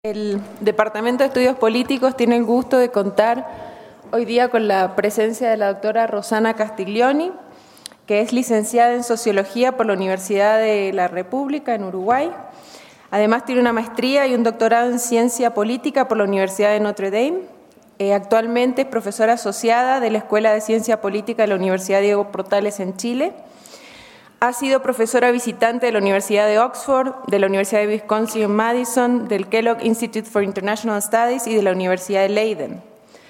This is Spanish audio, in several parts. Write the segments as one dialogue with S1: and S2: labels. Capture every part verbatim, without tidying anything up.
S1: El Departamento de Estudios Políticos tiene el gusto de contar hoy día con la presencia de la doctora Rosana Castiglioni, que es licenciada en Sociología por la Universidad de la República en Uruguay. Además tiene una maestría y un doctorado en Ciencia Política por la Universidad de Notre Dame. Eh, actualmente es profesora asociada de la Escuela de Ciencia Política de la Universidad Diego Portales en Chile. Ha sido profesora visitante de la Universidad de Oxford, de la Universidad de Wisconsin-Madison, del Kellogg Institute for International Studies y de la Universidad de Leiden.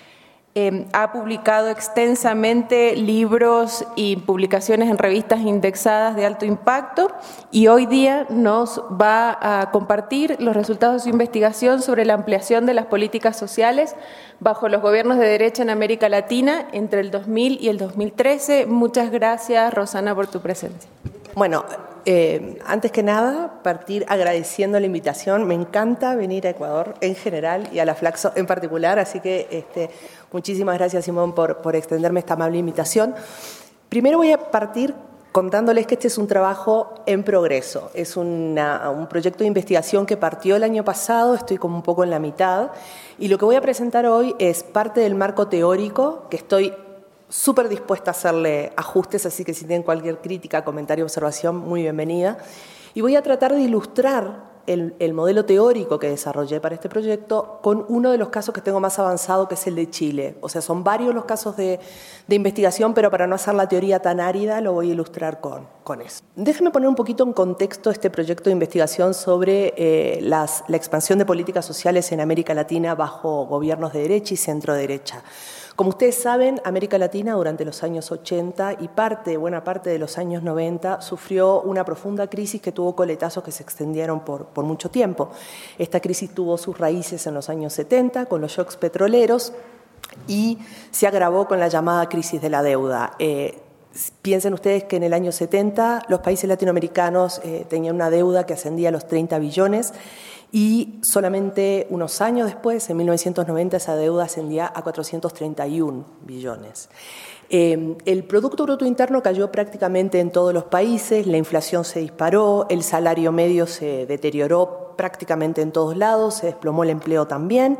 S1: Eh, ha publicado extensamente libros y publicaciones en revistas indexadas de alto impacto y hoy día nos va a compartir los resultados de su investigación sobre la ampliación de las políticas sociales bajo los gobiernos de derecha en América Latina entre el dos mil y el dos mil trece. Muchas gracias, Rosana, por tu presencia.
S2: Bueno, eh, antes que nada, partir agradeciendo la invitación. Me encanta venir a Ecuador en general y a la Flaxo en particular, así que este, muchísimas gracias, Simón, por, por extenderme esta amable invitación. Primero voy a partir contándoles que este es un trabajo en progreso. Es una, un proyecto de investigación que partió el año pasado, estoy como un poco en la mitad, y lo que voy a presentar hoy es parte del marco teórico que estoy súper dispuesta a hacerle ajustes, así que si tienen cualquier crítica, comentario, observación, muy bienvenida. Y voy a tratar de ilustrar el, el modelo teórico que desarrollé para este proyecto con uno de los casos que tengo más avanzado, que es el de Chile. O sea, son varios los casos de, de investigación, pero para no hacer la teoría tan árida, lo voy a ilustrar con, con eso. Déjenme poner un poquito en contexto este proyecto de investigación sobre eh, las, la expansión de políticas sociales en América Latina bajo gobiernos de derecha y centro-derecha. Como ustedes saben, América Latina durante los años ochenta y parte, buena parte de los años noventa sufrió una profunda crisis que tuvo coletazos que se extendieron por, por mucho tiempo. Esta crisis tuvo sus raíces en los años setenta con los shocks petroleros y se agravó con la llamada crisis de la deuda. Eh, Piensen ustedes que en el año setenta los países latinoamericanos eh, tenían una deuda que ascendía a los treinta billones y solamente unos años después, en mil novecientos noventa, esa deuda ascendía a cuatrocientos treinta y un billones. Eh, el Producto Bruto Interno cayó prácticamente en todos los países, la inflación se disparó, el salario medio se deterioró prácticamente en todos lados, se desplomó el empleo también.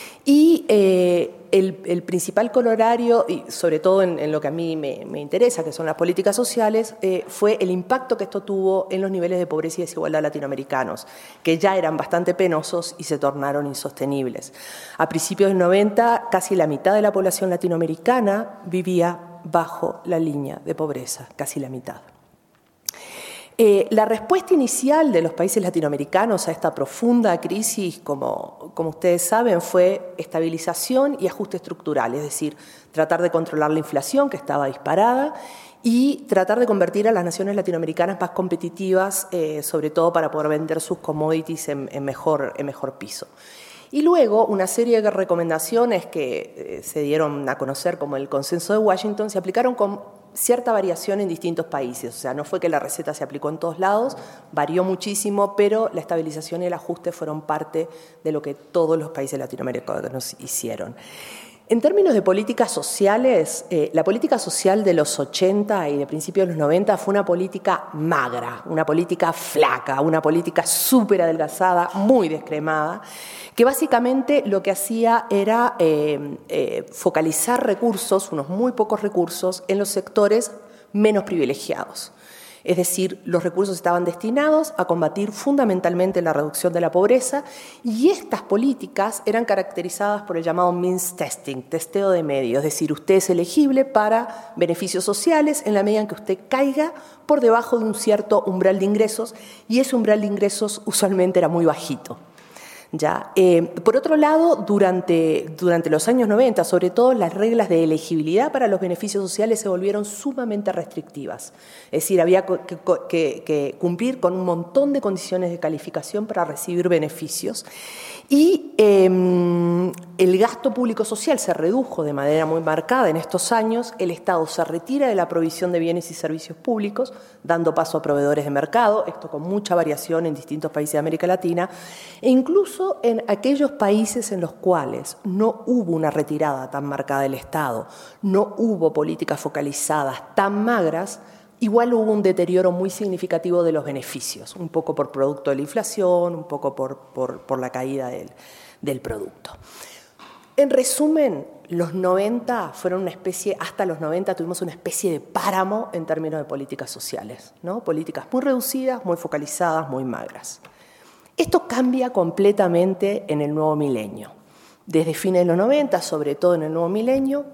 S2: Y eh, el, el principal corolario, y sobre todo en, en lo que a mí me, me interesa, que son las políticas sociales, eh, fue el impacto que esto tuvo en los niveles de pobreza y desigualdad latinoamericanos, que ya eran bastante penosos y se tornaron insostenibles. A principios del noventa, casi la mitad de la población latinoamericana vivía bajo la línea de pobreza, casi la mitad. Eh, la respuesta inicial de los países latinoamericanos a esta profunda crisis, como, como ustedes saben, fue estabilización y ajuste estructural, es decir, tratar de controlar la inflación que estaba disparada y tratar de convertir a las naciones latinoamericanas más competitivas, eh, sobre todo para poder vender sus commodities en, en, mejor, en mejor piso. Y luego una serie de recomendaciones que eh, se dieron a conocer como el Consenso de Washington se aplicaron con cierta variación en distintos países. O sea, no fue que la receta se aplicó en todos lados, varió muchísimo, pero la estabilización y el ajuste fueron parte de lo que todos los países latinoamericanos hicieron. En términos de políticas sociales, eh, la política social de los ochenta y de principios de los noventa fue una política magra, una política flaca, una política súper adelgazada, muy descremada, que básicamente lo que hacía era eh, eh, focalizar recursos, unos muy pocos recursos, en los sectores menos privilegiados. Es decir, los recursos estaban destinados a combatir fundamentalmente la reducción de la pobreza y estas políticas eran caracterizadas por el llamado means testing, testeo de medios, es decir, usted es elegible para beneficios sociales en la medida en que usted caiga por debajo de un cierto umbral de ingresos y ese umbral de ingresos usualmente era muy bajito. ¿Ya? Eh, por otro lado, durante, durante los años noventa, sobre todo, las reglas de elegibilidad para los beneficios sociales se volvieron sumamente restrictivas. Es decir, había que, que, que cumplir con un montón de condiciones de calificación para recibir beneficios. Y eh, el gasto público social se redujo de manera muy marcada en estos años. El Estado se retira de la provisión de bienes y servicios públicos, dando paso a proveedores de mercado, esto con mucha variación en distintos países de América Latina, e incluso en aquellos países en los cuales no hubo una retirada tan marcada del Estado, no hubo políticas focalizadas tan magras, igual hubo un deterioro muy significativo de los beneficios, un poco por producto de la inflación, un poco por, por, por la caída del, del producto. En resumen, los noventa fueron una especie, hasta los noventa tuvimos una especie de páramo en términos de políticas sociales, ¿no? Políticas muy reducidas, muy focalizadas, muy magras. Esto cambia completamente en el nuevo milenio. Desde fines de los noventa, sobre todo en el nuevo milenio,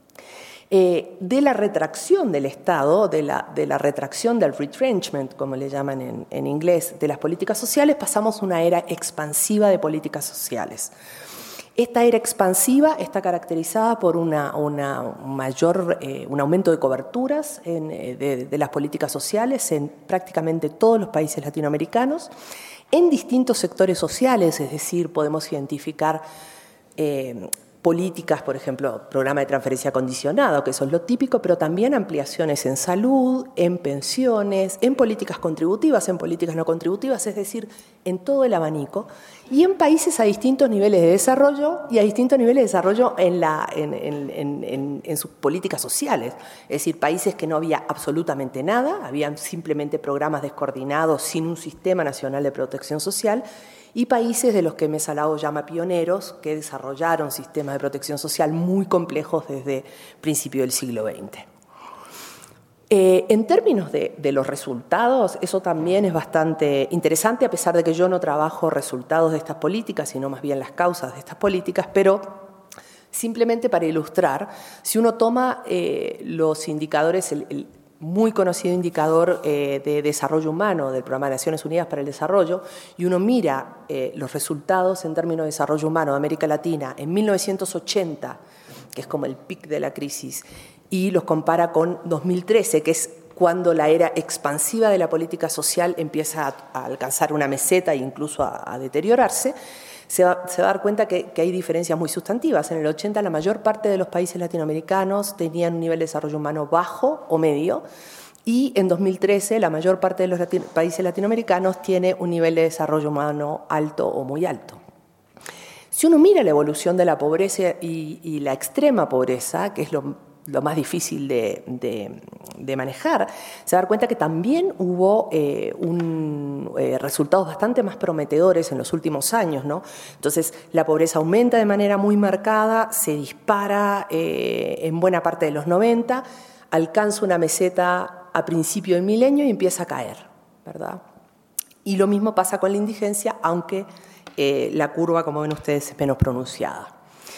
S2: eh, de la retracción del Estado, de la, de la retracción del retrenchment, como le llaman en, en inglés, de las políticas sociales, pasamos a una era expansiva de políticas sociales. Esta era expansiva está caracterizada por una, una mayor, eh, un aumento de coberturas en, de, de las políticas sociales en prácticamente todos los países latinoamericanos, en distintos sectores sociales, es decir, podemos identificar eh, políticas, por ejemplo, programa de transferencia condicionado, que eso es lo típico, pero también ampliaciones en salud, en pensiones, en políticas contributivas, en políticas no contributivas, es decir, en todo el abanico, y en países a distintos niveles de desarrollo y a distintos niveles de desarrollo en, la, en, en, en, en, en sus políticas sociales. Es decir, países que no había absolutamente nada, habían simplemente programas descoordinados sin un sistema nacional de protección social, y países de los que Mesa Lago llama pioneros, que desarrollaron sistemas de protección social muy complejos desde principios del siglo veinte. Eh, en términos de, de los resultados, eso también es bastante interesante, a pesar de que yo no trabajo resultados de estas políticas, sino más bien las causas de estas políticas, pero simplemente para ilustrar, si uno toma eh, los indicadores, el, el muy conocido indicador eh, de desarrollo humano del Programa de Naciones Unidas para el Desarrollo, y uno mira eh, los resultados en términos de desarrollo humano de América Latina en mil novecientos ochenta, que es como el pic de la crisis, y los compara con dos mil trece, que es cuando la era expansiva de la política social empieza a, a alcanzar una meseta e incluso a, a deteriorarse, se va, se va a dar cuenta que, que hay diferencias muy sustantivas. En el ochenta la mayor parte de los países latinoamericanos tenían un nivel de desarrollo humano bajo o medio, y en dos mil trece la mayor parte de los latino, países latinoamericanos tiene un nivel de desarrollo humano alto o muy alto. Si uno mira la evolución de la pobreza y, y la extrema pobreza, que es lo lo más difícil de, de, de manejar, se va a dar cuenta que también hubo eh, un, eh, resultados bastante más prometedores en los últimos años, ¿no? Entonces, la pobreza aumenta de manera muy marcada, se dispara eh, en buena parte de los noventa, alcanza una meseta a principio del milenio y empieza a caer, ¿verdad? Y lo mismo pasa con la indigencia, aunque eh, la curva, como ven ustedes, es menos pronunciada.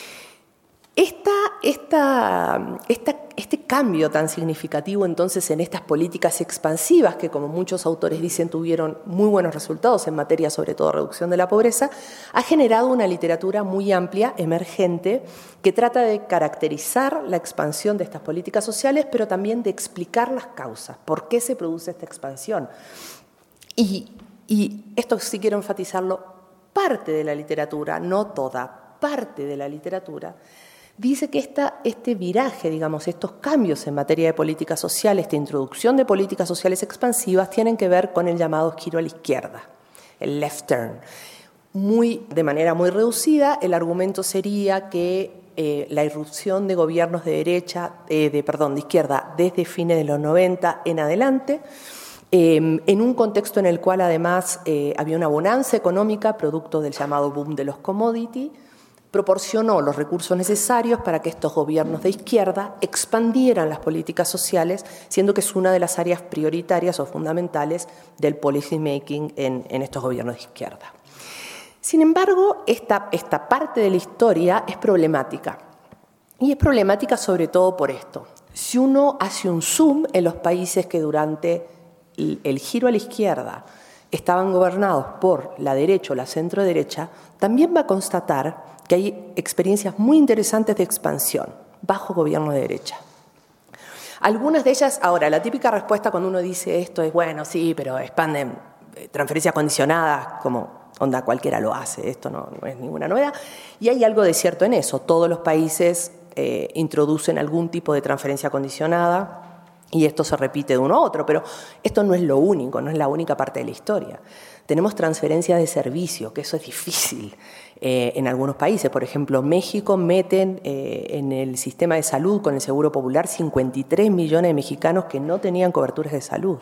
S2: Esta, esta, esta, este cambio tan significativo entonces en estas políticas expansivas que, como muchos autores dicen, tuvieron muy buenos resultados en materia sobre todo de reducción de la pobreza, ha generado una literatura muy amplia, emergente, que trata de caracterizar la expansión de estas políticas sociales, pero también de explicar las causas, por qué se produce esta expansión. Y, y esto sí quiero enfatizarlo, parte de la literatura, no toda, parte de la literatura, dice que esta, este viraje, digamos, estos cambios en materia de políticas sociales, esta introducción de políticas sociales expansivas, tienen que ver con el llamado giro a la izquierda, el left turn. Muy, de manera muy reducida, el argumento sería que eh, la irrupción de gobiernos de derecha, eh, de, perdón, de izquierda, desde fines de los noventa en adelante, eh, en un contexto en el cual además eh, había una bonanza económica, producto del llamado boom de los commodities, proporcionó los recursos necesarios para que estos gobiernos de izquierda expandieran las políticas sociales, siendo que es una de las áreas prioritarias o fundamentales del policy making en, en estos gobiernos de izquierda. Sin embargo, esta, esta parte de la historia es problemática, y es problemática sobre todo por esto. Si uno hace un zoom en los países que durante el, el giro a la izquierda estaban gobernados por la derecha o la centro-derecha, también va a constatar que hay experiencias muy interesantes de expansión bajo gobierno de derecha. Algunas de ellas, ahora, la típica respuesta cuando uno dice esto es, bueno, sí, pero expanden transferencias condicionadas, como onda cualquiera lo hace, esto no, no es ninguna novedad. Y hay algo de cierto en eso, todos los países eh, introducen algún tipo de transferencia condicionada, y esto se repite de uno a otro, pero esto no es lo único, no es la única parte de la historia. Tenemos transferencias de servicio, que eso es difícil eh, en algunos países. Por ejemplo, México meten eh, en el sistema de salud con el Seguro Popular cincuenta y tres millones de mexicanos que no tenían coberturas de salud.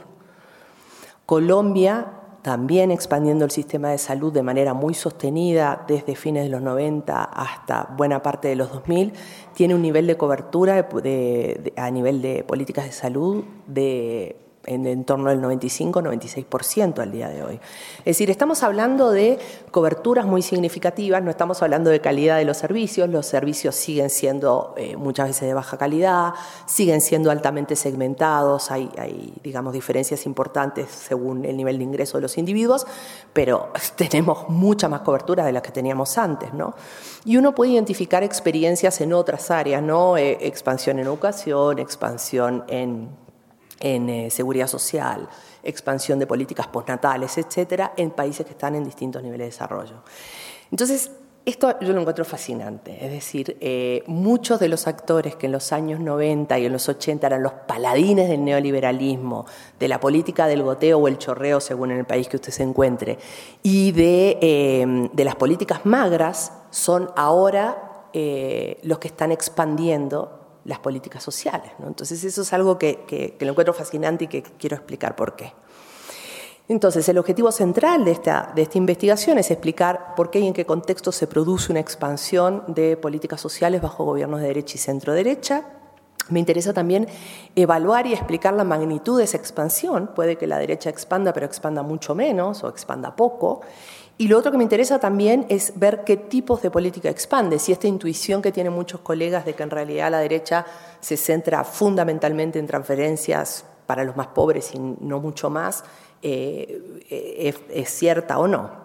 S2: Colombia, también expandiendo el sistema de salud de manera muy sostenida desde fines de los noventa hasta buena parte de los dos mil, tiene un nivel de cobertura de, de, de, a nivel de políticas de salud de en, en torno al noventa y cinco a noventa y seis por ciento al día de hoy. Es decir, estamos hablando de coberturas muy significativas, no estamos hablando de calidad de los servicios, los servicios siguen siendo eh, muchas veces de baja calidad, siguen siendo altamente segmentados, hay, hay, digamos, diferencias importantes según el nivel de ingreso de los individuos, pero tenemos mucha más cobertura de la que teníamos antes, ¿no? Y uno puede identificar experiencias en otras áreas, ¿no? Eh, expansión en educación, expansión en en eh, seguridad social, expansión de políticas postnatales, etcétera, en países que están en distintos niveles de desarrollo. Entonces, esto yo lo encuentro fascinante, es decir, eh, muchos de los actores que en los años noventa y en los ochenta eran los paladines del neoliberalismo, de la política del goteo o el chorreo, según en el país que usted se encuentre, y de, eh, de las políticas magras, son ahora eh, los que están expandiendo las políticas sociales, ¿no? Entonces eso es algo que, que, que lo encuentro fascinante y que quiero explicar por qué. Entonces el objetivo central de esta, de esta investigación es explicar por qué y en qué contexto se produce una expansión de políticas sociales bajo gobiernos de derecha y centro-derecha. Me interesa también evaluar y explicar la magnitud de esa expansión. Puede que la derecha expanda, pero expanda mucho menos o expanda poco. Y lo otro que me interesa también es ver qué tipos de política expande, si esta intuición que tienen muchos colegas de que en realidad la derecha se centra fundamentalmente en transferencias para los más pobres y no mucho más, eh, es, es cierta o no.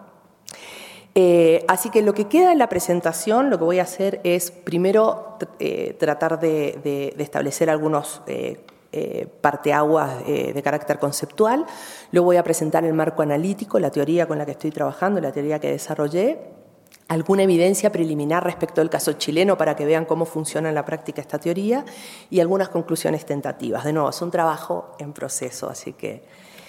S2: Eh, así que lo que queda en la presentación, lo que voy a hacer es primero eh, tratar de, de, de establecer algunos eh, Eh, parteaguas eh, de carácter conceptual. Luego voy a presentar el marco analítico, la teoría con la que estoy trabajando, la teoría que desarrollé, alguna evidencia preliminar respecto del caso chileno para que vean cómo funciona en la práctica esta teoría y algunas conclusiones tentativas. De nuevo, es un trabajo en proceso, así que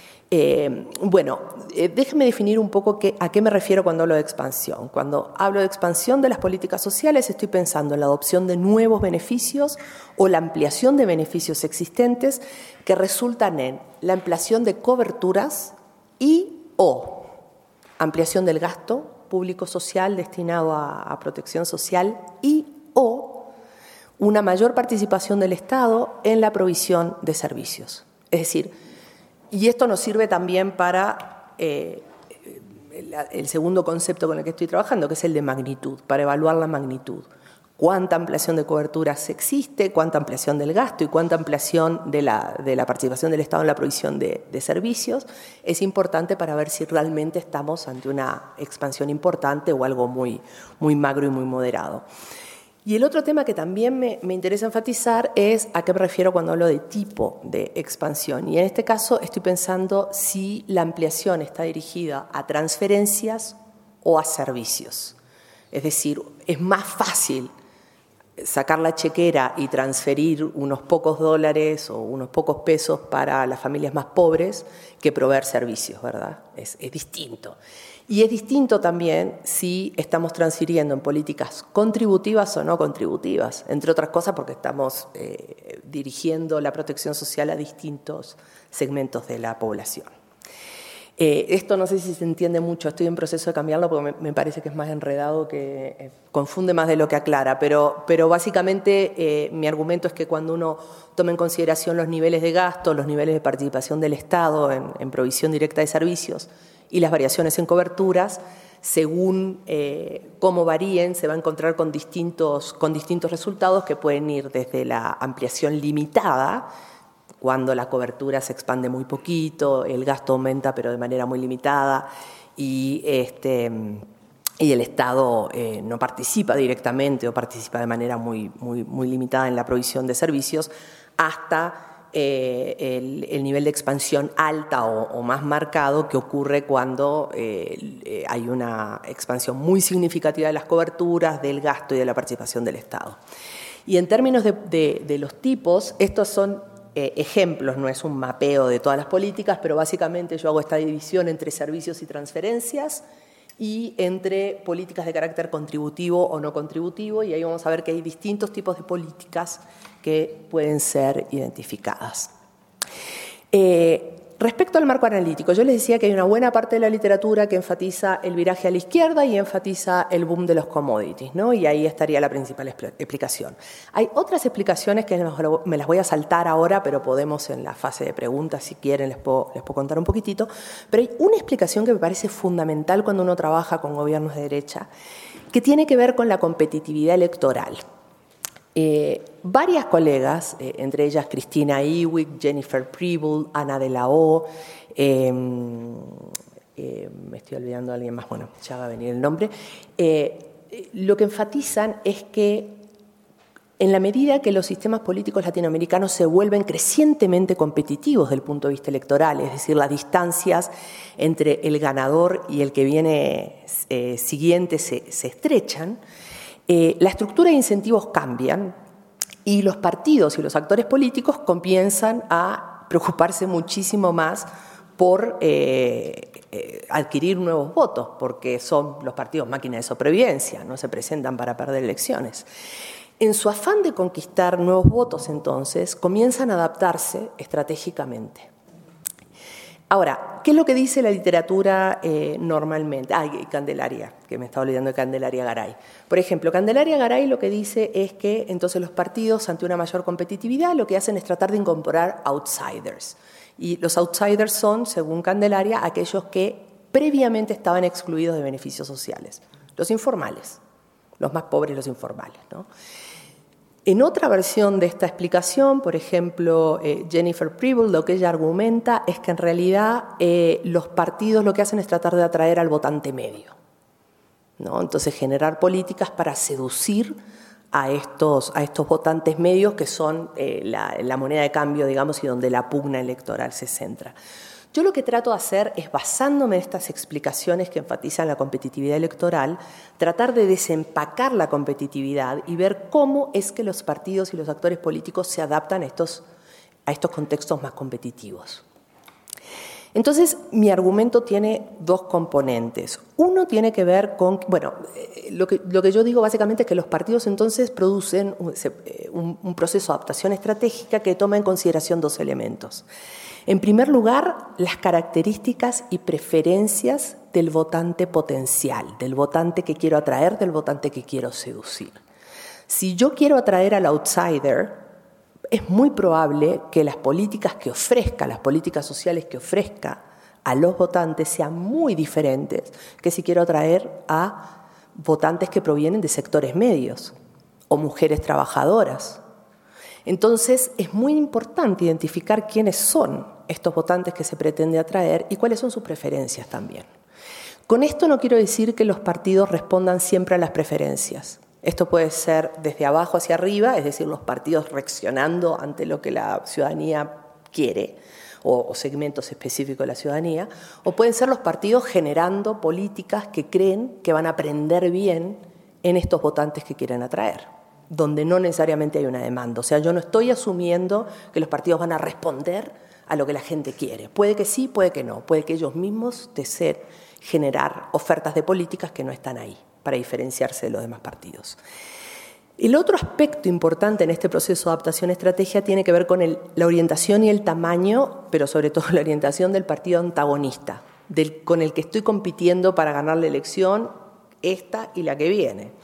S2: Eh, bueno, eh, déjenme definir un poco qué, a qué me refiero cuando hablo de expansión. Cuando hablo de expansión de las políticas sociales estoy pensando en la adopción de nuevos beneficios o la ampliación de beneficios existentes que resultan en la ampliación de coberturas y o ampliación del gasto público social destinado a, a protección social y o una mayor participación del Estado en la provisión de servicios. Es decir, y esto nos sirve también para eh, el, el segundo concepto con el que estoy trabajando, que es el de magnitud, para evaluar la magnitud. Cuánta ampliación de coberturas existe, cuánta ampliación del gasto y cuánta ampliación de la, de la participación del Estado en la provisión de, de servicios es importante para ver si realmente estamos ante una expansión importante o algo muy, muy magro y muy moderado. Y el otro tema que también me, me interesa enfatizar es a qué me refiero cuando hablo de tipo de expansión. Y en este caso estoy pensando si la ampliación está dirigida a transferencias o a servicios. Es decir, es más fácil sacar la chequera y transferir unos pocos dólares o unos pocos pesos para las familias más pobres que proveer servicios, ¿verdad? Es, es distinto. Y es distinto también si estamos transfiriendo en políticas contributivas o no contributivas, entre otras cosas porque estamos eh, dirigiendo la protección social a distintos segmentos de la población. Eh, esto no sé si se entiende mucho, estoy en proceso de cambiarlo porque me, me parece que es más enredado, que eh, confunde más de lo que aclara, pero, pero básicamente eh, mi argumento es que cuando uno toma en consideración los niveles de gasto, los niveles de participación del Estado en, en provisión directa de servicios, y las variaciones en coberturas, según eh, cómo varíen, se va a encontrar con distintos, con distintos resultados que pueden ir desde la ampliación limitada, cuando la cobertura se expande muy poquito, el gasto aumenta pero de manera muy limitada y, este, y el Estado eh, no participa directamente o participa de manera muy, muy, muy limitada en la provisión de servicios, hasta Eh, el, el nivel de expansión alta o, o más marcado que ocurre cuando eh, eh, hay una expansión muy significativa de las coberturas, del gasto y de la participación del Estado. Y en términos de, de, de los tipos, estos son eh, ejemplos, no es un mapeo de todas las políticas, pero básicamente yo hago esta división entre servicios y transferencias y entre políticas de carácter contributivo o no contributivo, y ahí vamos a ver que hay distintos tipos de políticas que pueden ser identificadas. Eh, Respecto al marco analítico, yo les decía que hay una buena parte de la literatura que enfatiza el viraje a la izquierda y enfatiza el boom de los commodities, ¿no? Y ahí estaría la principal explicación. Hay otras explicaciones que me las voy a saltar ahora, pero podemos en la fase de preguntas, si quieren, les puedo, les puedo contar un poquitito. Pero hay una explicación que me parece fundamental cuando uno trabaja con gobiernos de derecha, que tiene que ver con la competitividad electoral. Eh, varias colegas, eh, entre ellas Cristina Ewing, Jennifer Preble, Ana de la O, eh, eh, me estoy olvidando de alguien más, bueno, ya va a venir el nombre, eh, lo que enfatizan es que en la medida que los sistemas políticos latinoamericanos se vuelven crecientemente competitivos desde el punto de vista electoral, es decir, las distancias entre el ganador y el que viene eh, siguiente se, se estrechan, Eh, la estructura de incentivos cambian y los partidos y los actores políticos comienzan a preocuparse muchísimo más por eh, eh, adquirir nuevos votos, porque son los partidos máquinas de sobrevivencia, no se presentan para perder elecciones. En su afán de conquistar nuevos votos, entonces, comienzan a adaptarse estratégicamente. Ahora, ¿qué es lo que dice la literatura eh, normalmente? Ay, ah, Candelaria, que me estaba olvidando de Candelaria Garay. Por ejemplo, Candelaria Garay lo que dice es que entonces los partidos, ante una mayor competitividad, lo que hacen es tratar de incorporar outsiders. Y los outsiders son, según Candelaria, aquellos que previamente estaban excluidos de beneficios sociales. Los informales, los más pobres, los informales, ¿no? En otra versión de esta explicación, por ejemplo, eh, Jennifer Preble, lo que ella argumenta es que en realidad eh, los partidos lo que hacen es tratar de atraer al votante medio, ¿no? Entonces, generar políticas para seducir a estos, a estos votantes medios que son eh, la, la moneda de cambio, digamos, y donde la pugna electoral se centra. Yo lo que trato de hacer es, basándome en estas explicaciones que enfatizan la competitividad electoral, tratar de desempacar la competitividad y ver cómo es que los partidos y los actores políticos se adaptan a estos, a estos contextos más competitivos. Entonces, mi argumento tiene dos componentes. Uno tiene que ver con, bueno, lo que, lo que yo digo básicamente es que los partidos entonces producen un, un, un proceso de adaptación estratégica que toma en consideración dos elementos. En primer lugar, las características y preferencias del votante potencial, del votante que quiero atraer, del votante que quiero seducir. Si yo quiero atraer al outsider, es muy probable que las políticas que ofrezca, las políticas sociales que ofrezca a los votantes sean muy diferentes que si quiero atraer a votantes que provienen de sectores medios o mujeres trabajadoras. Entonces, es muy importante identificar quiénes son estos votantes que se pretende atraer y cuáles son sus preferencias también. Con esto no quiero decir que los partidos respondan siempre a las preferencias. Esto puede ser desde abajo hacia arriba, es decir, los partidos reaccionando ante lo que la ciudadanía quiere o, o segmentos específicos de la ciudadanía, o pueden ser los partidos generando políticas que creen que van a aprender bien en estos votantes que quieren atraer, donde no necesariamente hay una demanda. O sea, yo no estoy asumiendo que los partidos van a responder a lo que la gente quiere. Puede que sí, puede que no. Puede que ellos mismos deseen generar ofertas de políticas que no están ahí, para diferenciarse de los demás partidos. El otro aspecto importante en este proceso de adaptación-estrategia tiene que ver con el, la orientación y el tamaño, pero sobre todo la orientación del partido antagonista, del, con el que estoy compitiendo para ganar la elección, esta y la que viene.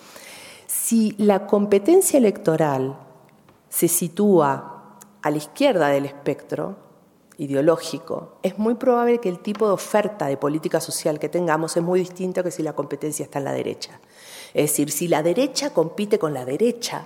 S2: Si la competencia electoral se sitúa a la izquierda del espectro ideológico, es muy probable que el tipo de oferta de política social que tengamos es muy distinto que si la competencia está en la derecha. Es decir, si la derecha compite con la derecha,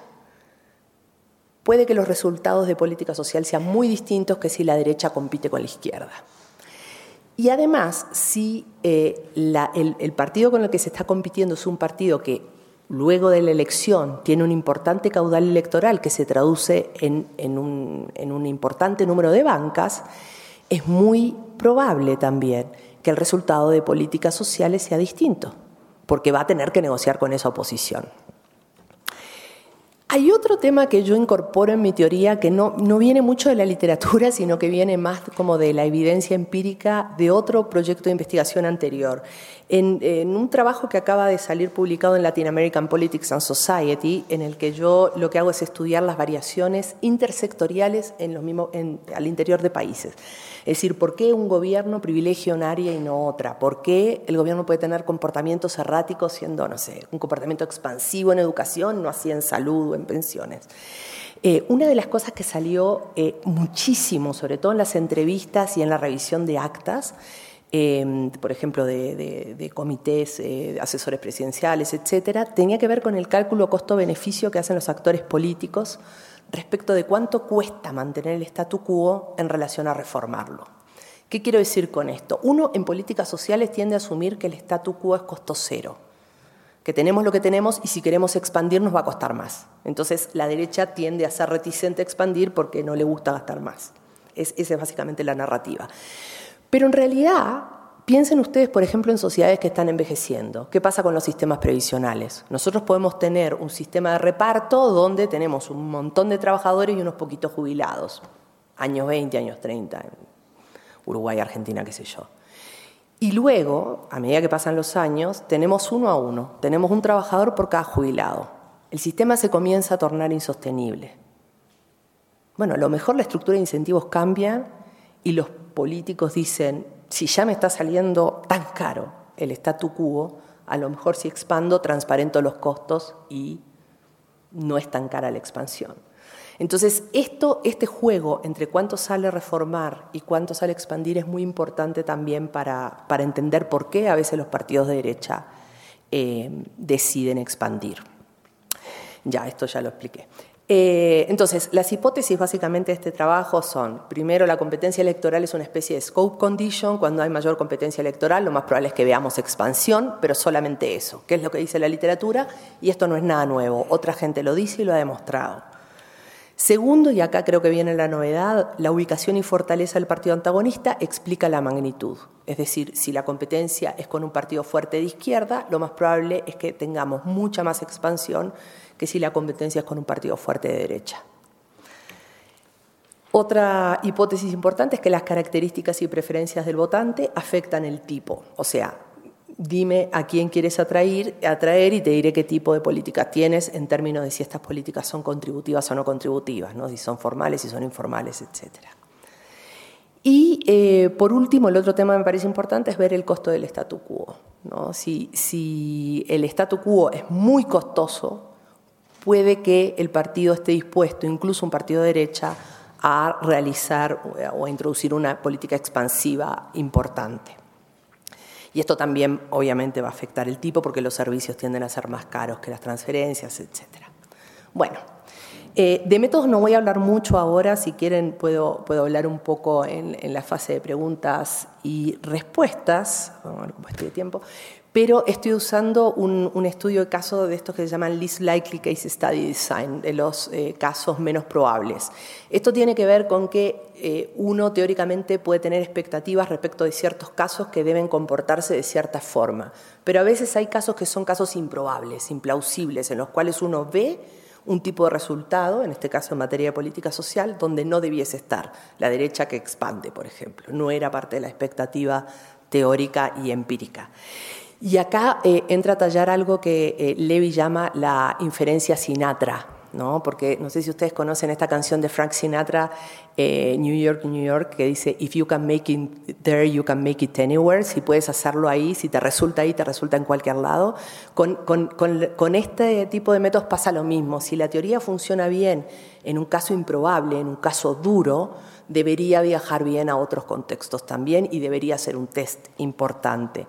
S2: puede que los resultados de política social sean muy distintos que si la derecha compite con la izquierda. Y además, si eh, la, el, el partido con el que se está compitiendo es un partido que luego de la elección tiene un importante caudal electoral que se traduce en, en, un, en un importante número de bancas, es muy probable también que el resultado de políticas sociales sea distinto, porque va a tener que negociar con esa oposición. Hay otro tema que yo incorporo en mi teoría que no, no viene mucho de la literatura, sino que viene más como de la evidencia empírica de otro proyecto de investigación anterior. En, en un trabajo que acaba de salir publicado en Latin American Politics and Society, en el que yo lo que hago es estudiar las variaciones intersectoriales en los mismos, en, al interior de países. Es decir, ¿por qué un gobierno privilegia un área y no otra? ¿Por qué el gobierno puede tener comportamientos erráticos siendo, no sé, un comportamiento expansivo en educación, no así en salud o en pensiones? Eh, una de las cosas que salió eh, muchísimo, sobre todo en las entrevistas y en la revisión de actas, eh, por ejemplo, de, de, de comités, eh, de asesores presidenciales, etcétera, tenía que ver con el cálculo costo-beneficio que hacen los actores políticos respecto de cuánto cuesta mantener el statu quo en relación a reformarlo. ¿Qué quiero decir con esto? Uno, en políticas sociales tiende a asumir que el statu quo es costo cero, que tenemos lo que tenemos y si queremos expandir nos va a costar más. Entonces la derecha tiende a ser reticente a expandir porque no le gusta gastar más. Es, esa es básicamente la narrativa. Pero en realidad, piensen ustedes, por ejemplo, en sociedades que están envejeciendo. ¿Qué pasa con los sistemas previsionales? Nosotros podemos tener un sistema de reparto donde tenemos un montón de trabajadores y unos poquitos jubilados. Años veinte, años treinta, en Uruguay, Argentina, qué sé yo. Y luego, a medida que pasan los años, tenemos uno a uno. Tenemos un trabajador por cada jubilado. El sistema se comienza a tornar insostenible. Bueno, a lo mejor la estructura de incentivos cambia y los políticos dicen, si ya me está saliendo tan caro el statu quo, a lo mejor si expando, transparento los costos y no es tan cara la expansión. Entonces, esto, este juego entre cuánto sale reformar y cuánto sale expandir es muy importante también para, para entender por qué a veces los partidos de derecha eh, deciden expandir. Ya, esto ya lo expliqué. Eh, entonces, las hipótesis básicamente de este trabajo son, primero, la competencia electoral es una especie de scope condition. Cuando hay mayor competencia electoral, lo más probable es que veamos expansión, pero solamente eso, que es lo que dice la literatura, y esto no es nada nuevo. Otra gente lo dice y lo ha demostrado. Segundo, y acá creo que viene la novedad, la ubicación y fortaleza del partido antagonista explica la magnitud. Es decir, si la competencia es con un partido fuerte de izquierda, lo más probable es que tengamos mucha más expansión que si la competencia es con un partido fuerte de derecha. Otra hipótesis importante es que las características y preferencias del votante afectan el tipo. O sea, dime a quién quieres atraer, atraer y te diré qué tipo de política tienes en términos de si estas políticas son contributivas o no contributivas, ¿no? Si son formales, si son informales, etcétera. Y eh, por último, el otro tema que me parece importante es ver el costo del statu quo, ¿no? Si, si el statu quo es muy costoso, puede que el partido esté dispuesto, incluso un partido de derecha, a realizar o a introducir una política expansiva importante. Y esto también, obviamente, va a afectar el tipo porque los servicios tienden a ser más caros que las transferencias, etcétera. Bueno, eh, de métodos no voy a hablar mucho ahora. Si quieren, puedo, puedo hablar un poco en, en la fase de preguntas y respuestas. Vamos a ver cómo estoy de tiempo. Pero estoy usando un, un estudio de caso de estos que se llaman Least Likely Case Study Design, de los eh, casos menos probables. Esto tiene que ver con que eh, uno teóricamente puede tener expectativas respecto de ciertos casos que deben comportarse de cierta forma, pero a veces hay casos que son casos improbables, implausibles, en los cuales uno ve un tipo de resultado, en este caso en materia de política social, donde no debiese estar. La derecha que expande, por ejemplo, no era parte de la expectativa teórica y empírica. Y acá eh, entra a tallar algo que eh, Levy llama la inferencia Sinatra, ¿no? Porque no sé si ustedes conocen esta canción de Frank Sinatra, eh, New York, New York, que dice "If you can make it there, you can make it anywhere". Si puedes hacerlo ahí, si te resulta ahí, te resulta en cualquier lado. Con, con, con, con este tipo de métodos pasa lo mismo. Si la teoría funciona bien en un caso improbable, en un caso duro, debería viajar bien a otros contextos también y debería ser un test importante.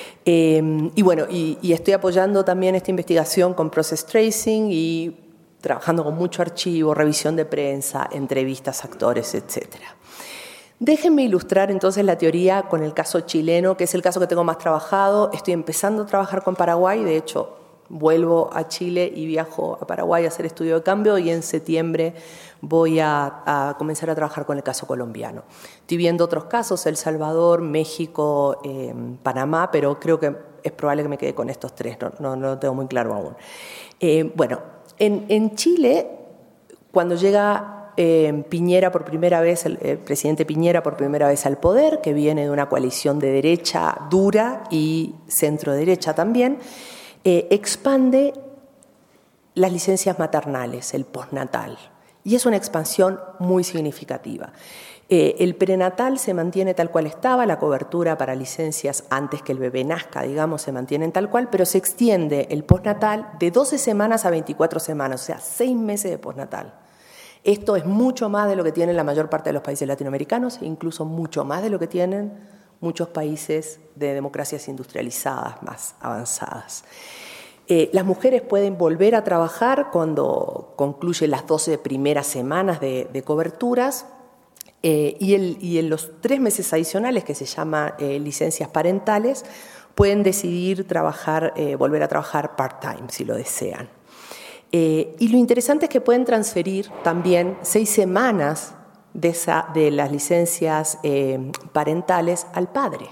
S2: Eh, y bueno, y, y estoy apoyando también esta investigación con Process Tracing y trabajando con mucho archivo, revisión de prensa, entrevistas, actores, etcétera. Déjenme ilustrar entonces la teoría con el caso chileno, que es el caso que tengo más trabajado. Estoy empezando a trabajar con Paraguay, de hecho vuelvo a Chile y viajo a Paraguay a hacer estudio de cambio y en septiembre voy a, a comenzar a trabajar con el caso colombiano. Estoy viendo otros casos, El Salvador, México, eh, Panamá, pero creo que es probable que me quede con estos tres, no, no, no lo tengo muy claro aún. Eh, bueno, en, en Chile, cuando llega eh, Piñera por primera vez, el, el presidente Piñera por primera vez al poder, que viene de una coalición de derecha dura y centro-derecha también, eh, expande las licencias maternales, el postnatal. Y es una expansión muy significativa. Eh, el prenatal se mantiene tal cual estaba, la cobertura para licencias antes que el bebé nazca, digamos, se mantiene tal cual, pero se extiende el postnatal de doce semanas a veinticuatro semanas, o sea, seis meses de postnatal. Esto es mucho más de lo que tienen la mayor parte de los países latinoamericanos, incluso mucho más de lo que tienen muchos países de democracias industrializadas más avanzadas. Eh, las mujeres pueden volver a trabajar cuando concluyen las doce primeras semanas de, de coberturas eh, y, el, y en los tres meses adicionales, que se llama eh, licencias parentales, pueden decidir trabajar, eh, volver a trabajar part-time si lo desean. Eh, y lo interesante es que pueden transferir también seis semanas de, esa, de las licencias eh, parentales al padre.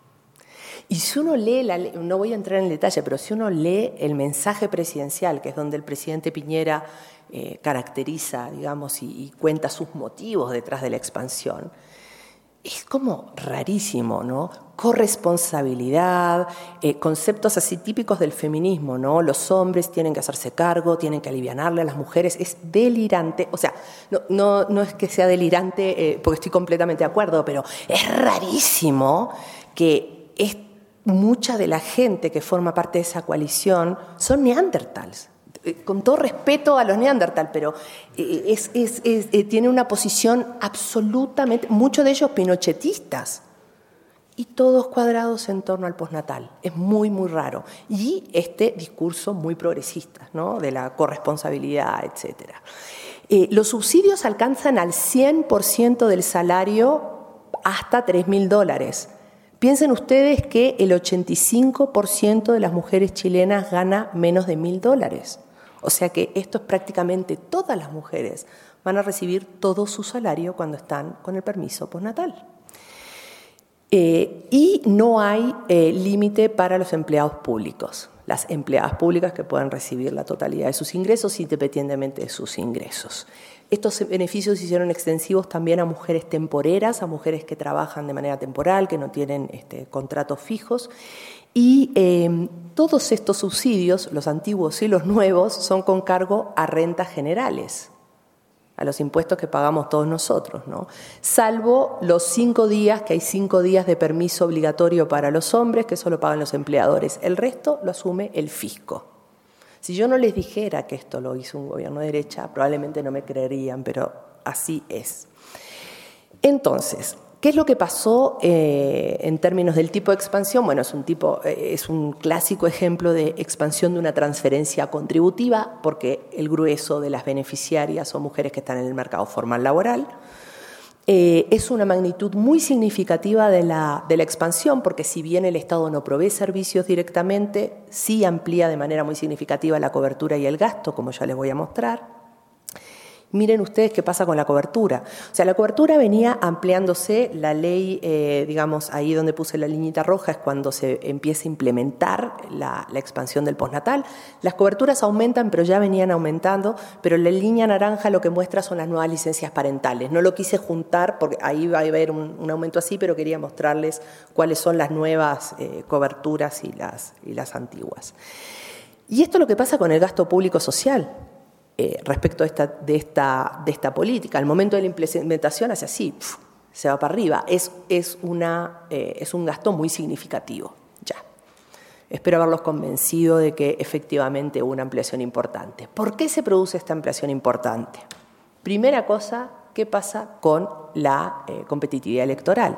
S2: Y si uno lee, la, no voy a entrar en detalle, pero si uno lee el mensaje presidencial, que es donde el presidente Piñera eh, caracteriza, digamos, y, y cuenta sus motivos detrás de la expansión, es como rarísimo, ¿no? Corresponsabilidad, eh, conceptos así típicos del feminismo, ¿no? Los hombres tienen que hacerse cargo, tienen que alivianarle a las mujeres, es delirante. O sea, no, no, no es que sea delirante, eh, porque estoy completamente de acuerdo, pero es rarísimo que es, mucha de la gente que forma parte de esa coalición son neandertals. Con todo respeto a los neandertal, pero es, es, es, es, tiene una posición absolutamente, muchos de ellos pinochetistas, y todos cuadrados en torno al postnatal. Es muy, muy raro. Y este discurso muy progresista, ¿no? De la corresponsabilidad, etcétera. Eh, los subsidios alcanzan al cien por ciento del salario hasta tres mil dólares. Piensen ustedes que el ochenta y cinco por ciento de las mujeres chilenas gana menos de mil dólares. O sea que esto es prácticamente todas las mujeres van a recibir todo su salario cuando están con el permiso postnatal. Eh, y no hay eh, límite para los empleados públicos. Las empleadas públicas que puedan recibir la totalidad de sus ingresos independientemente de sus ingresos. Estos beneficios se hicieron extensivos también a mujeres temporeras, a mujeres que trabajan de manera temporal, que no tienen este, contratos fijos. Y eh, todos estos subsidios, los antiguos y los nuevos, son con cargo a rentas generales, a los impuestos que pagamos todos nosotros, ¿no? Salvo los cinco días, que hay cinco días de permiso obligatorio para los hombres, que solo pagan los empleadores. El resto lo asume el fisco. Si yo no les dijera que esto lo hizo un gobierno de derecha, probablemente no me creerían, pero así es. Entonces, ¿qué es lo que pasó eh, en términos del tipo de expansión? Bueno, es un, tipo, eh, es un clásico ejemplo de expansión de una transferencia contributiva, porque el grueso de las beneficiarias son mujeres que están en el mercado formal laboral. Eh, es una magnitud muy significativa de la, de la expansión, porque si bien el Estado no provee servicios directamente, sí amplía de manera muy significativa la cobertura y el gasto, como ya les voy a mostrar. Miren ustedes qué pasa con la cobertura. O sea, la cobertura venía ampliándose, la ley, eh, digamos, ahí donde puse la liñita roja es cuando se empieza a implementar la, la expansión del postnatal. Las coberturas aumentan, pero ya venían aumentando, pero la línea naranja lo que muestra son las nuevas licencias parentales. No lo quise juntar porque ahí va a haber un, un aumento así, pero quería mostrarles cuáles son las nuevas eh, coberturas y las, y las antiguas. Y esto es lo que pasa con el gasto público social. Eh, respecto de esta, de, esta, de esta política. Al momento de la implementación hace así, pf, se va para arriba. Es, es, una, eh, es un gasto muy significativo. Ya. Espero haberlos convencido de que efectivamente hubo una ampliación importante. ¿Por qué se produce esta ampliación importante? Primera cosa, ¿qué pasa con la eh, competitividad electoral?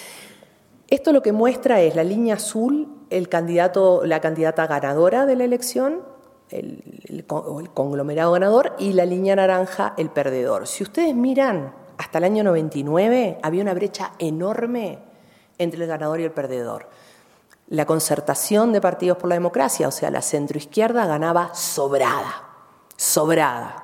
S2: Esto lo que muestra es la línea azul, el candidato, la candidata ganadora de la elección, El, el, el conglomerado ganador, y la línea naranja, el perdedor. Si ustedes miran, hasta el año noventa y nueve había una brecha enorme entre el ganador y el perdedor. La concertación de partidos por la democracia, o sea, la centroizquierda, ganaba sobrada, sobrada.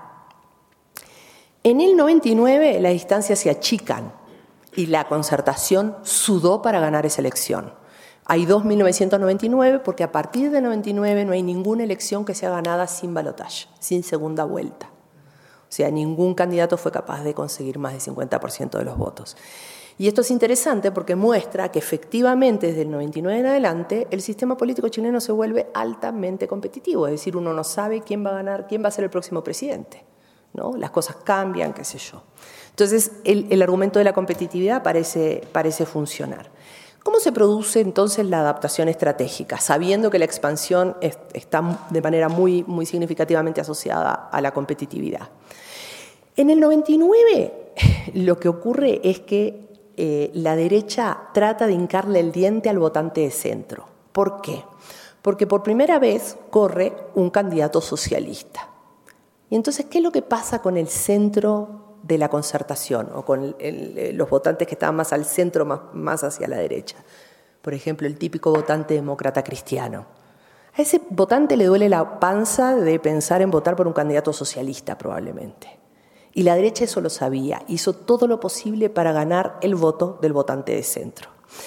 S2: En el noventa y nueve las distancias se achican y la concertación sudó para ganar esa elección. Hay dos mil novecientos noventa y nueve porque a partir de noventa y nueve no hay ninguna elección que sea ganada sin balotaje, sin segunda vuelta. O sea, ningún candidato fue capaz de conseguir más del cincuenta por ciento de los votos. Y esto es interesante porque muestra que efectivamente desde el noventa y nueve en adelante el sistema político chileno se vuelve altamente competitivo. Es decir, uno no sabe quién va a ganar, quién va a ser el próximo presidente, ¿no? Las cosas cambian, qué sé yo. Entonces, el, el argumento de la competitividad parece, parece funcionar. ¿Cómo se produce entonces la adaptación estratégica, sabiendo que la expansión es, está de manera muy, muy significativamente asociada a la competitividad? En el noventa y nueve lo que ocurre es que eh, la derecha trata de hincarle el diente al votante de centro. ¿Por qué? Porque por primera vez corre un candidato socialista. Y entonces, ¿qué es lo que pasa con el centro de la concertación o con el, el, los votantes que estaban más al centro, más, más hacia la derecha? Por ejemplo, el típico votante demócrata cristiano. A ese votante le duele la panza de pensar en votar por un candidato socialista probablemente. Y la derecha eso lo sabía, hizo todo lo posible para ganar el voto del votante de centro.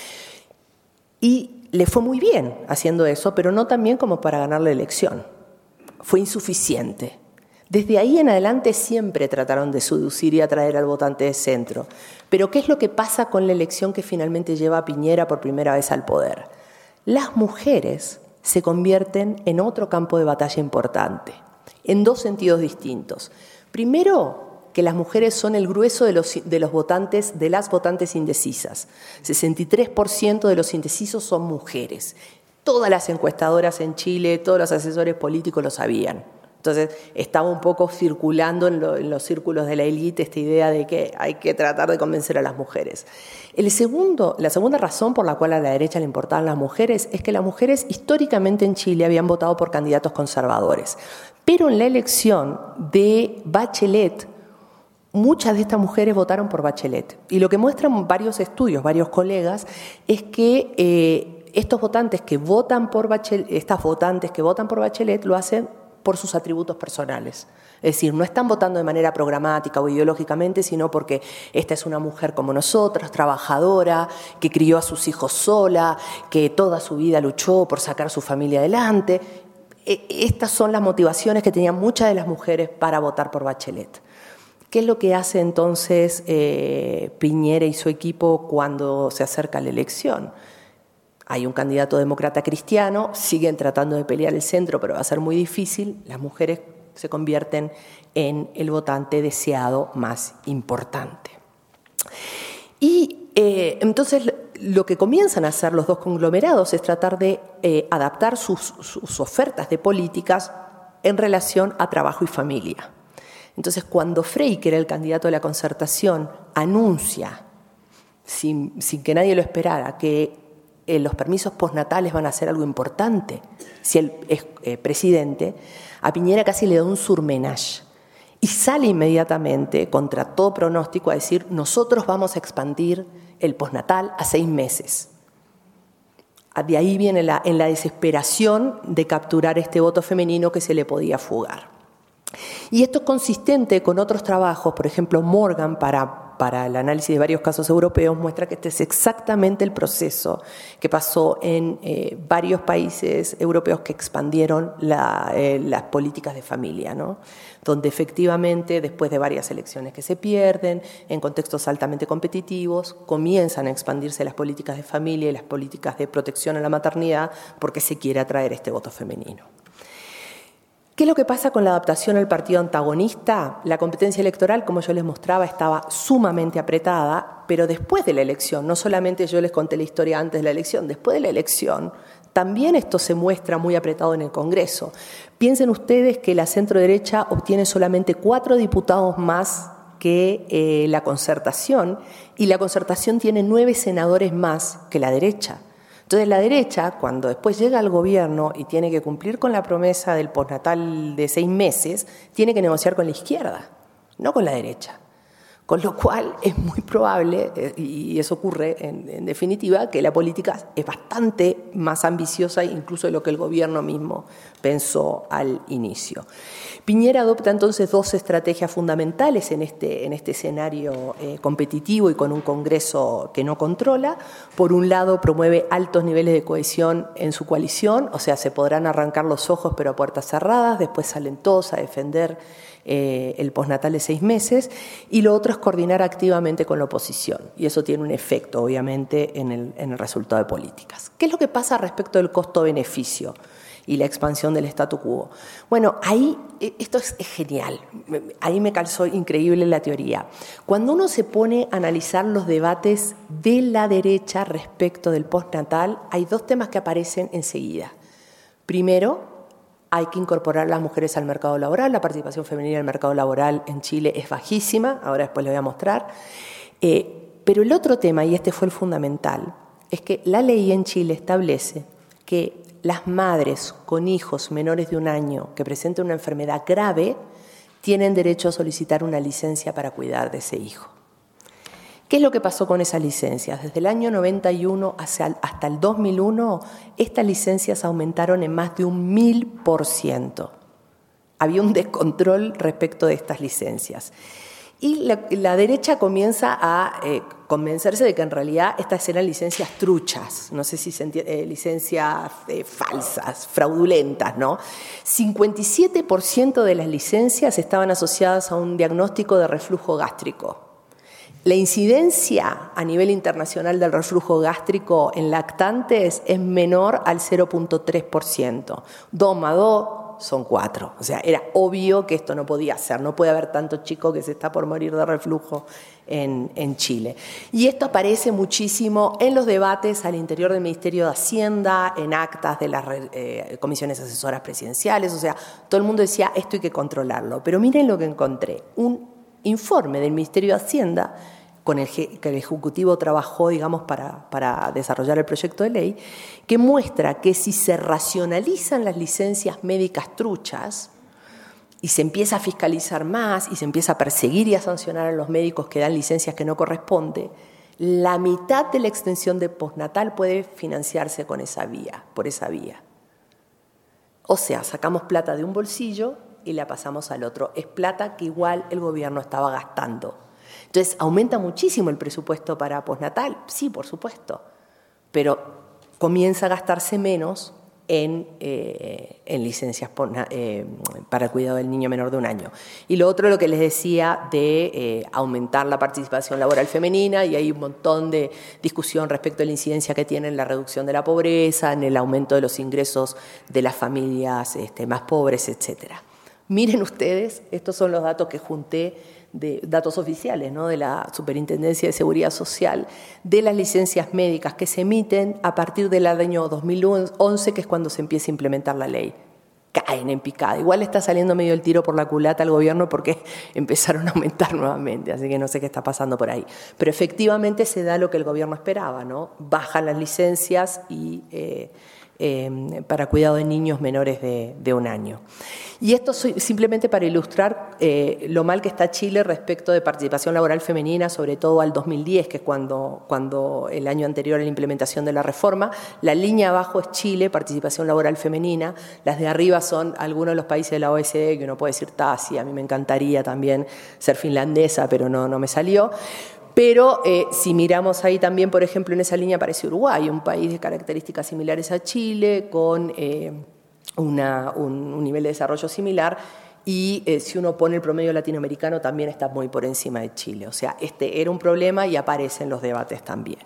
S2: Y le fue muy bien haciendo eso, pero no tan bien como para ganar la elección. Fue insuficiente. Desde ahí en adelante siempre trataron de seducir y atraer al votante de centro. Pero ¿qué es lo que pasa con la elección que finalmente lleva a Piñera por primera vez al poder? Las mujeres se convierten en otro campo de batalla importante, en dos sentidos distintos. Primero, que las mujeres son el grueso de los, de los votantes, de las votantes indecisas. sesenta y tres por ciento de los indecisos son mujeres. Todas las encuestadoras en Chile, todos los asesores políticos lo sabían. Entonces, estaba un poco circulando en, lo, en los círculos de la élite esta idea de que hay que tratar de convencer a las mujeres. El segundo, la segunda razón por la cual a la derecha le importaban las mujeres es que las mujeres históricamente en Chile habían votado por candidatos conservadores. Pero en la elección de Bachelet, muchas de estas mujeres votaron por Bachelet. Y lo que muestran varios estudios, varios colegas, es que eh, estos votantes que votan por Bachelet, estas votantes que votan por Bachelet lo hacen por sus atributos personales. Es decir, no están votando de manera programática o ideológicamente, sino porque esta es una mujer como nosotras, trabajadora, que crió a sus hijos sola, que toda su vida luchó por sacar su familia adelante. Estas son las motivaciones que tenían muchas de las mujeres para votar por Bachelet. ¿Qué es lo que hace entonces eh, Piñera y su equipo cuando se acerca la elección? Hay un candidato demócrata cristiano, siguen tratando de pelear el centro, pero va a ser muy difícil. Las mujeres se convierten en el votante deseado más importante. Y eh, entonces lo que comienzan a hacer los dos conglomerados es tratar de eh, adaptar sus, sus ofertas de políticas en relación a trabajo y familia. Entonces, cuando Frey, que era el candidato de la Concertación, anuncia, sin, sin que nadie lo esperara, que eh, los permisos postnatales van a ser algo importante si él es eh, presidente, a Piñera casi le da un surmenage y sale inmediatamente, contra todo pronóstico, a decir: nosotros vamos a expandir el postnatal a seis meses. De ahí viene la, en la desesperación de capturar este voto femenino que se le podía fugar. Y esto es consistente con otros trabajos, por ejemplo, Morgan, para, para el análisis de varios casos europeos, muestra que este es exactamente el proceso que pasó en eh, varios países europeos que expandieron la, eh, las políticas de familia, ¿no? Donde efectivamente, después de varias elecciones que se pierden, en contextos altamente competitivos, comienzan a expandirse las políticas de familia y las políticas de protección a la maternidad porque se quiere atraer este voto femenino. ¿Qué es lo que pasa con la adaptación al partido antagonista? La competencia electoral, como yo les mostraba, estaba sumamente apretada, pero después de la elección, no solamente yo les conté la historia antes de la elección, después de la elección, también esto se muestra muy apretado en el Congreso. Piensen ustedes que la centro-derecha obtiene solamente cuatro diputados más que eh, la Concertación, y la Concertación tiene nueve senadores más que la derecha. Entonces la derecha, cuando después llega al gobierno y tiene que cumplir con la promesa del postnatal de seis meses, tiene que negociar con la izquierda, no con la derecha. Con lo cual es muy probable, y eso ocurre en, en definitiva, que la política es bastante más ambiciosa incluso de lo que el gobierno mismo pensó al inicio. Piñera adopta entonces dos estrategias fundamentales en este, en este escenario eh, competitivo y con un Congreso que no controla. Por un lado, promueve altos niveles de cohesión en su coalición, o sea, se podrán arrancar los ojos pero a puertas cerradas, después salen todos a defender Eh, el postnatal de seis meses, y lo otro es coordinar activamente con la oposición, y eso tiene un efecto, obviamente, en el, en el resultado de políticas. ¿Qué es lo que pasa respecto del costo-beneficio y la expansión del statu quo? Bueno, ahí, esto es, es genial, ahí me calzó increíble la teoría. Cuando uno se pone a analizar los debates de la derecha respecto del postnatal, hay dos temas que aparecen enseguida. Primero, hay que incorporar a las mujeres al mercado laboral. La participación femenina en el mercado laboral en Chile es bajísima, ahora después lo voy a mostrar. Eh, pero el otro tema, y este fue el fundamental, es que la ley en Chile establece que las madres con hijos menores de un año que presenten una enfermedad grave tienen derecho a solicitar una licencia para cuidar de ese hijo. ¿Qué es lo que pasó con esas licencias? Desde el año noventa y uno hasta el dos mil uno, estas licencias aumentaron en más de un mil por ciento. Había un descontrol respecto de estas licencias. Y la, la derecha comienza a eh, convencerse de que en realidad estas eran licencias truchas, no sé si se entiende, eh, licencias eh, falsas, fraudulentas, ¿no? cincuenta y siete por ciento de las licencias estaban asociadas a un diagnóstico de reflujo gástrico. La incidencia a nivel internacional del reflujo gástrico en lactantes es menor al cero punto tres por ciento. dos más dos son cuatro. O sea, era obvio que esto no podía ser. No puede haber tanto chico que se está por morir de reflujo en, en Chile. Y esto aparece muchísimo en los debates al interior del Ministerio de Hacienda, en actas de las eh, comisiones asesoras presidenciales. O sea, todo el mundo decía, esto hay que controlarlo. Pero miren lo que encontré. Un informe del Ministerio de Hacienda con el que el Ejecutivo trabajó, digamos, para, para desarrollar el proyecto de ley, que muestra que si se racionalizan las licencias médicas truchas y se empieza a fiscalizar más y se empieza a perseguir y a sancionar a los médicos que dan licencias que no corresponden, la mitad de la extensión de postnatal puede financiarse con esa vía, por esa vía. O sea, sacamos plata de un bolsillo y la pasamos al otro. Es plata que igual el gobierno estaba gastando. Entonces, ¿aumenta muchísimo el presupuesto para postnatal? Sí, por supuesto, pero comienza a gastarse menos en, eh, en licencias por, eh, para el cuidado del niño menor de un año. Y lo otro, lo que les decía de eh, aumentar la participación laboral femenina, y hay un montón de discusión respecto a la incidencia que tiene en la reducción de la pobreza, en el aumento de los ingresos de las familias este, más pobres, etcétera. Miren ustedes, estos son los datos que junté, de datos oficiales, ¿no?, de la Superintendencia de Seguridad Social, de las licencias médicas que se emiten a partir del año dos mil once, que es cuando se empieza a implementar la ley. Caen en picada. Igual está saliendo medio el tiro por la culata al gobierno porque empezaron a aumentar nuevamente, así que no sé qué está pasando por ahí. Pero efectivamente se da lo que el gobierno esperaba, ¿no? Bajan las licencias y... Eh, Eh, para cuidado de niños menores de, de un año. Y esto simplemente para ilustrar eh, lo mal que está Chile respecto de participación laboral femenina, sobre todo al dos mil diez, que es cuando, cuando el año anterior a la implementación de la reforma. La línea abajo es Chile, participación laboral femenina. Las de arriba son algunos de los países de la O E C D, que uno puede decir, ta, sí, a mí me encantaría también ser finlandesa, pero no, no me salió. Pero eh, si miramos ahí también, por ejemplo, en esa línea aparece Uruguay, un país de características similares a Chile, con eh, una, un, un nivel de desarrollo similar, y eh, si uno pone el promedio latinoamericano también está muy por encima de Chile. O sea, este era un problema y aparece en los debates también.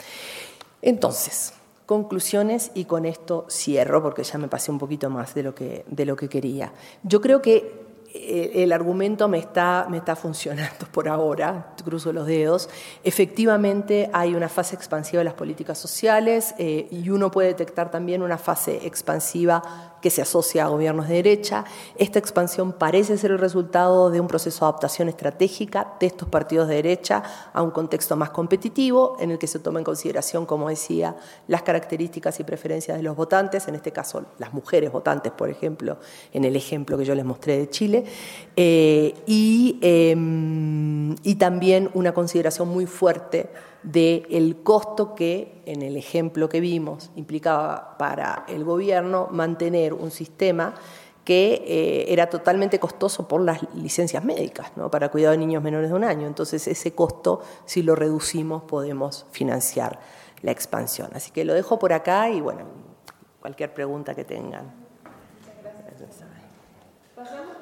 S2: Entonces, conclusiones, y con esto cierro porque ya me pasé un poquito más de lo que, de lo que quería. Yo creo que el argumento me está, me está funcionando por ahora, cruzo los dedos. Efectivamente hay una fase expansiva de las políticas sociales eh, y uno puede detectar también una fase expansiva que se asocia a gobiernos de derecha. Esta expansión parece ser el resultado de un proceso de adaptación estratégica de estos partidos de derecha a un contexto más competitivo, en el que se toma en consideración, como decía, las características y preferencias de los votantes, en este caso las mujeres votantes, por ejemplo, en el ejemplo que yo les mostré de Chile, eh, y, eh, y también una consideración muy fuerte del costo que, en el ejemplo que vimos, implicaba para el gobierno mantener un sistema que eh, era totalmente costoso por las licencias médicas, ¿no?, para cuidado de niños menores de un año. Entonces, ese costo, si lo reducimos, podemos financiar la expansión. Así que lo dejo por acá y, bueno, cualquier pregunta que tengan. Muchas gracias.